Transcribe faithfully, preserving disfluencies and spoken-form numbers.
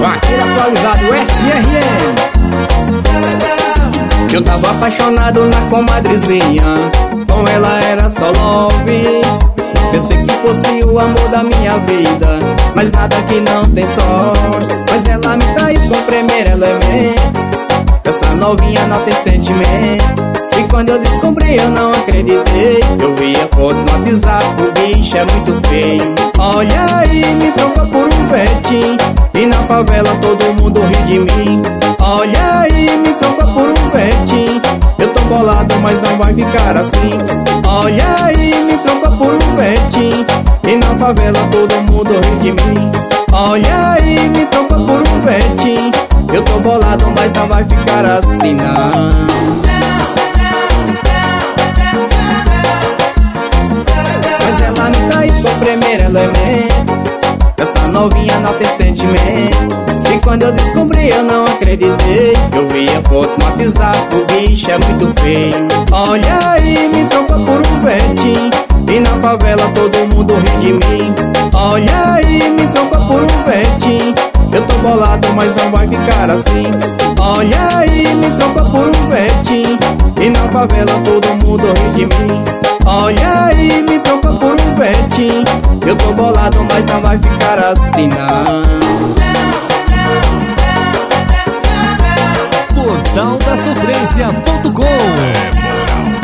Vaqueiro atualizado, S R M. Eu tava apaixonado na comadrezinha, com ela era só love. Pensei que fosse o amor da minha vida, mas nada que não tem sorte. Mas ela me traiu com o primeiro elemento. Essa novinha não tem sentimento. E quando eu descobri eu não acreditei. Eu vi a foto no WhatsApp, o bicho é muito feio. Olha aí, me troca por um vetinho, e na favela todo mundo ri de mim. Olha aí, me troca por um vetinho. Eu tô bolado, mas não vai ficar assim. Olha aí, me troca por um vetinho, e na favela todo mundo ri de mim. Olha aí, me troca por um vetinho. Eu tô bolado, mas não vai ficar assim não. Mas ela me traiu com o primeiro elemento. Essa novinha não tem sentimento. E quando eu descobri eu não acreditei. Eu vi a foto no WhatsApp, o bicho é muito feio. Olha aí, me troca por um vetinho, e na favela todo mundo ri de mim. Olha aí, me troca por um vetinho. Eu tô bolado, mas não vai ficar assim. Olha aí, me troca por um vetinho, e na favela todo mundo ri de mim. Olha aí, me troca por um vetinho. Eu tô bolado, mas não vai ficar assim não. Portal da Sofrência ponto com. É moral.